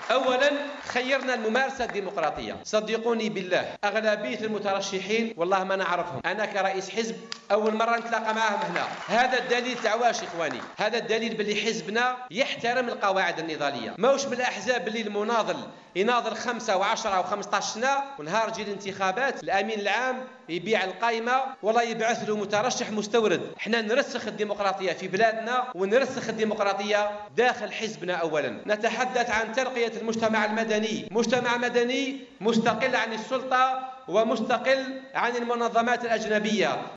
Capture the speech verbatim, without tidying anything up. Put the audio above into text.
أولا خيرنا الممارسة الديمقراطية. صدقوني بالله أغلبية المترشحين والله ما نعرفهم، أنا كرئيس حزب أول مرة نتلاقى معاهم هنا. هذا الدليل تاع واش إخواني؟ هذا الدليل باللي حزبنا يحترم القواعد النضالية، ماهوش من الأحزاب اللي المناضل يناضل خمسة وعشرة وخمسطاش سنة ونهار تجي الانتخابات الأمين العام يبيع القائمة والله يبعث له مترشح مستورد. احنا نرسخ الديمقراطية في بلادنا ونرسخ الديمقراطية داخل حزبنا. أولا نتحدث عن ترقية المجتمع المدني، مجتمع مدني مستقل عن السلطة ومستقل عن المنظمات الأجنبية.